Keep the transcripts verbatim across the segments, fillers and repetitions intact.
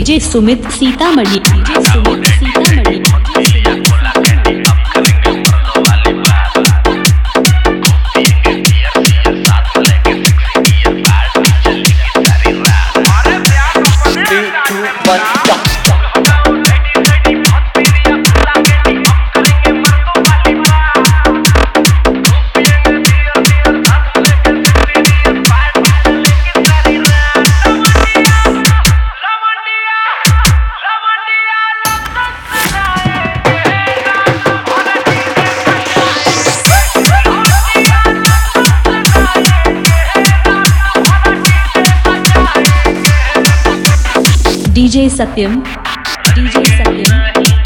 DJ Sumit Sitamarhi DJ Sumit Sitamarhi DJ Satyam DJ Satyam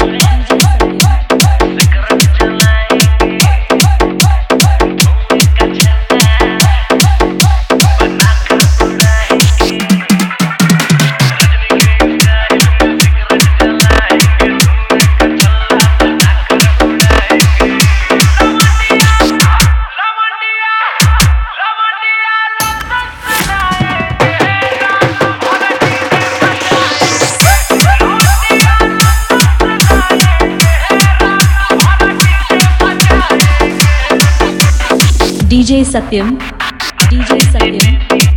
DJ Satyam DJ Satyam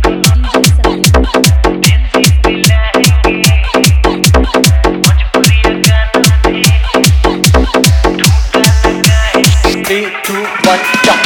Three, two, one, jump.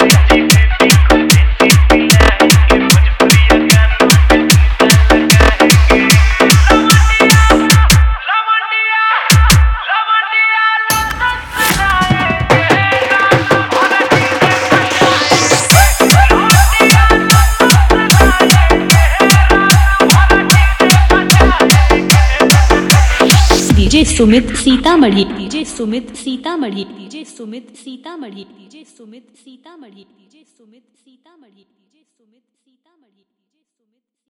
DJ Sumit Sitamarhi DJ Sumit Sitamarhi DJ Sumit Sitamarhi DJ Sumit Sitamarhi DJ Sumit Sitamarhi DJ Sumit